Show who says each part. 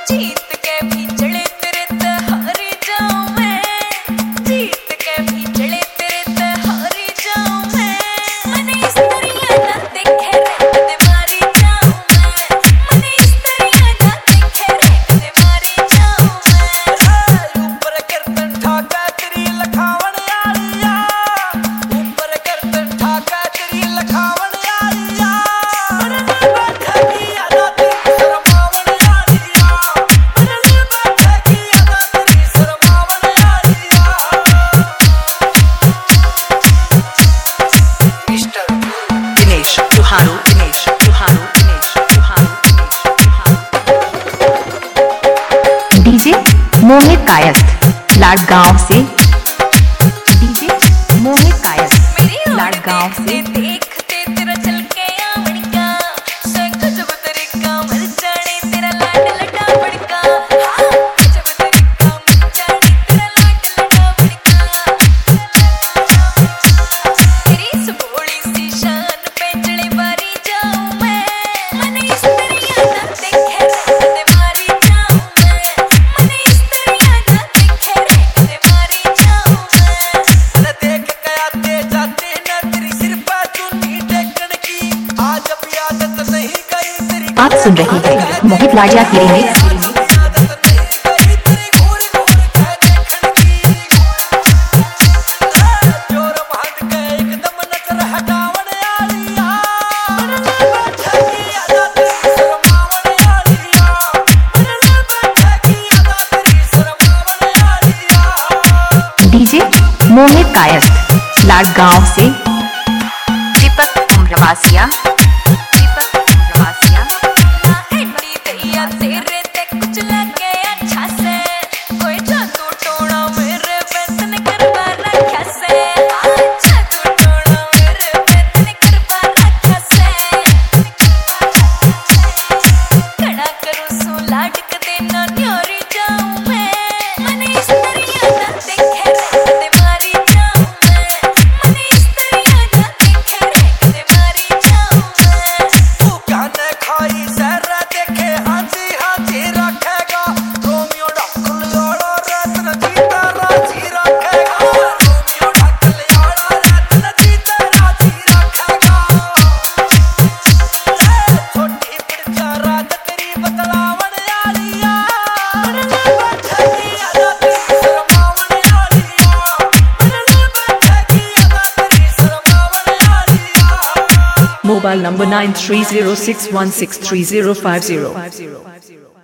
Speaker 1: जीत के भी चढ़े तेरे ते हारी जाऊं मैं, जीत के भी चढ़े तेरे ते हारी जाऊं मैं। मने इस तरिया ना देखे रे कदे मारी जाऊं मैं, मने इस तरिया ना देखे रे कदे मारी जाऊं मैं।
Speaker 2: ऊपर गर्दन ठाका तेरी लखावण आलिया, ऊपर गर्दन ठाका तेरी लखावण आलिया। बैठेगी अदा तेरी शर्मावण आलिया, बैठेगी अदा तेरी शर्मावण आलिया।
Speaker 3: मिस्टर दिनेश चौहान, दिनेश चौहान, दिनेश चौहान,
Speaker 4: डीजे मोहित कायस्थ लाडगांव से, डीजे मोहित कायस्थ लाडगांव से।
Speaker 1: देखते तेरा चल के आवड़का संग जब तेरे का मर जाने तेरा लाड लटा बड़का, हाँ जब तेरे का मर जाने तेरा लाड लटा बड़का। तेरी सुबोली सी शान पे चढ़े बारी जाऊं मैं, मने इस तरिया ना देखे रे कदे मारी जाऊं मैं, मने इस तरिया ना देखे रे कदे मारी जाऊं मैं।
Speaker 2: देख के आते जाते न तेरी सिर पर चुन्नी टेकन की, आज अब आदत नहीं गई तेरी।
Speaker 4: आप सुन रहे हैं मोहित लाडिया की रिमिक्स।
Speaker 2: आदत नहीं गई तेरी घूर घूर के देखन की। जोर बांध के एकदम नजर हटावण आलिया, बैठेगी अदा तेरी शर्मावण आलिया, बैठेगी अदा तेरी शर्मावण आलिया।
Speaker 4: डीजे मोहित कायस्थ लाडगांव से, दीपक उम्रवासिया, दीपक उम्रवासिया।
Speaker 1: हड्डी दैया तेरे ते कुछ लगे अच्छा से, कोई जादू टोना मेरे बेतन करवा रखा से, जादू टोना मेरे बेतन करवा रखा से। खड़ा करूं सो लाडक देना न्योरी जाऊं मैं, मने इस तरिया ना देखे रे कदे मारी जाऊं मैं, मने इस तरिया ना देखे रे कदे मारी जाऊं मैं।
Speaker 2: तू कहने खाई सहरा देखे हाजी हाजी रखेगा, रोमियो ढकल याड़ा रतन जीता राजी रखेगा, रोमियो ढकल याड़ा रतन जीता राजी रखेगा। छोटी पिड़चा रात तेरी बतलावण आलिया, बैठेगी अदा तेरी शर्मावण आलिया, बैठेगी अदा तेरी शर्मावण आलिया।
Speaker 3: Mobile number 9306163050।